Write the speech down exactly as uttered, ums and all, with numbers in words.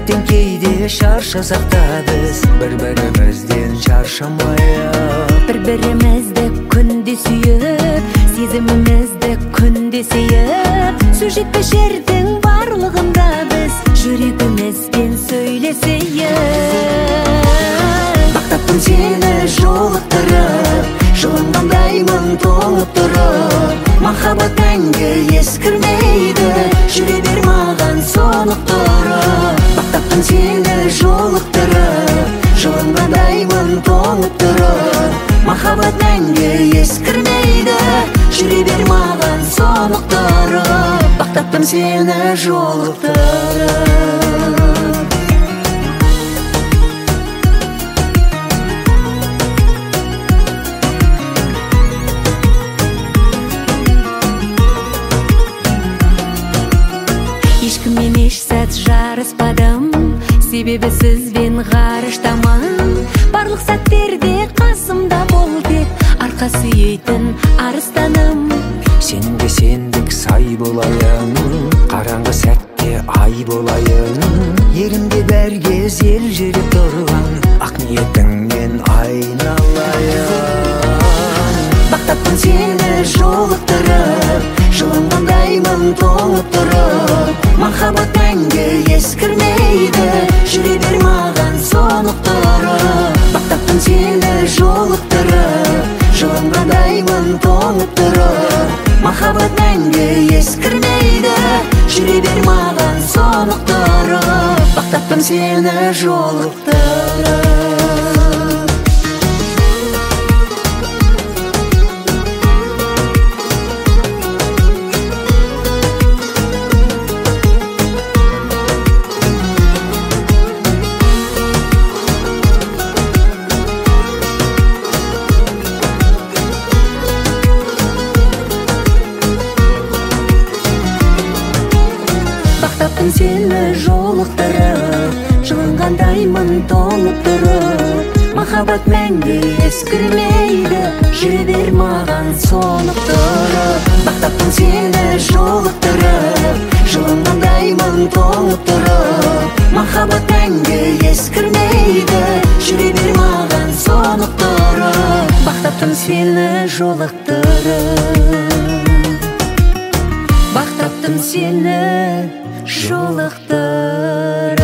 Ертең кейде шаршасақ та біз бір-бірімізден шаршамайық. Бір-бірімізді күнде сүйіп, сезімімізді күнде сүйіп, сөз жетпес жердің барлығында біз жүрегімізбен сөйлесейік. Бақтаппын сені жолықтырып, жылынғандаймын тоңып тұрып. Махаббат мәңгі ескірмейді, жүре бер маған сонықтырып. Бақтаппын сені жолықтырып, жылынғандаймын тоңып тұрып. Махаббат мәңгі ескірмейді, жүре бер маған сонықтырып. Бақтаппын сені жолықтырып. Ешкіммен еш сәт жарыспадым, себебі сізбен ғарыштамын. Барлық сәттерде қасымда бол деп арқа сүйейтін арыстаным. Сенде сендік сай болайын, қараңғы сәтте ай болайын. Ерімде бәр кез елжіреп тұрған ақ ниетіңнен айналайын. Бақтаппын сені жолықтырып, жылынғандаймын тоңып тұрып. Махаббат мәңгі ескірмейді, жүре бер маған сонықтырып. Бақтаппын сені жолықтырып, жылынғандаймын тоңып тұрып. Махаббат мәңгі ескірмейді, жүре бер маған сонықтырып. Бақтаппын сені жолықтырып. Бақтаппын сені жолықтырып, жылынғандаймын тоңып тұрып. Махаббат мәңгі ескірмейді, жүре бер маған сонықтырып. Бақтаппын сені жолықтырып, жылынғандаймын тоңып тұрып. Махаббат мәңгі ескірмейді, жүре бер маған сонықтырып. Бақтаппын сені жолықтырып. Бақтаппын сені жолықтырып.